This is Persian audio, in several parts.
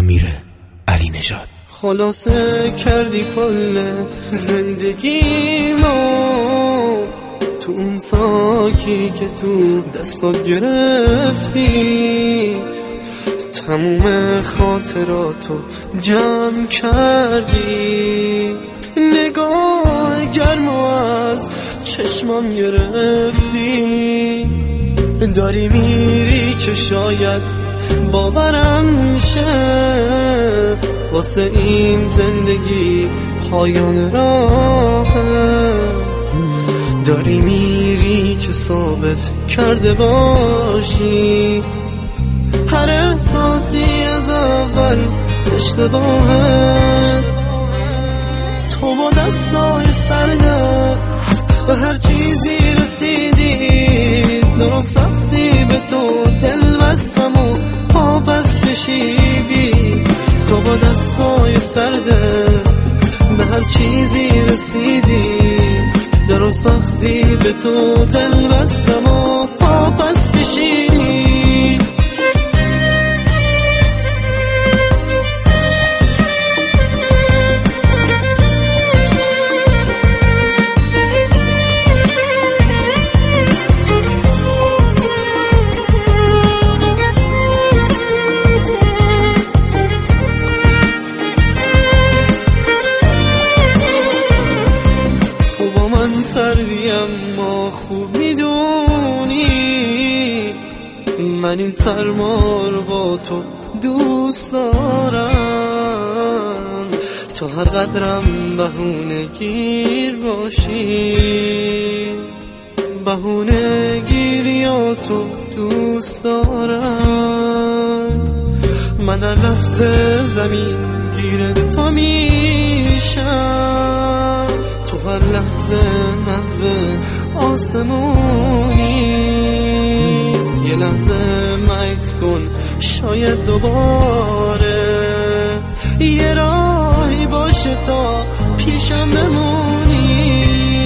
امیر علی نژاد. خلاصه کردی کل زندگیمو تو اون ساکی که تو دستات گرفتی، تموم خاطراتو جمع کردی، نگاه گرمو از چشمام گرفتی. داری میری که شاید باورم شه، واسه این زندگی پایان راهه. داری میری که ثابت کرده باشی هر احساسی از اول اشتباهه. تو با دستای سردت به هر چیزی رسیدی، درست رفتی به تو دل بستم و پا پس کشیدی. تو با دستای سردت به هر چیزی رسیدی، درست رفتی به تو دل بستم و پا پس کشیدی. سردی اما خوب میدونی من این سرما رو با تو دوست دارم. تو هر قدرم بهونه گیر باشی، بهونه گیریاتو دوست دارم. من هر لحظه زمین گیره تو میشم، تو هر لحظه محو آسمونی. یه لحظه مکس کن شاید دوباره یه راهی باشه تا پیشم بمونی.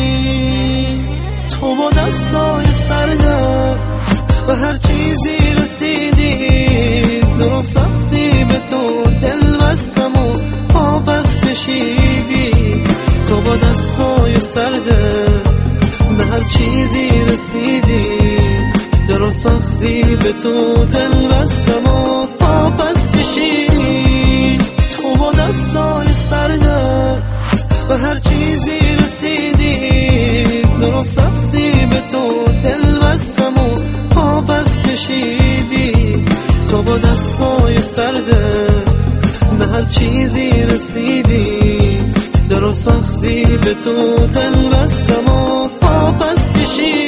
تو با دستای سردت به هر چیزی رسیدی، درست رفتی به تو دل بستم و پا پس کشیدی. تو با دستای سردت به هر چیزی رسیدی، درست رفتی به تو دل بستم و پا پس کشیدی. تو با دستای سردت به هر چیزی رسیدی، درست رفتی به تو دل بستم و پا پس کشیدی. تو با دستای سردت به هر چیزی رسیدی، درست رفتی به تو دل بستم و پا پس کشیدی.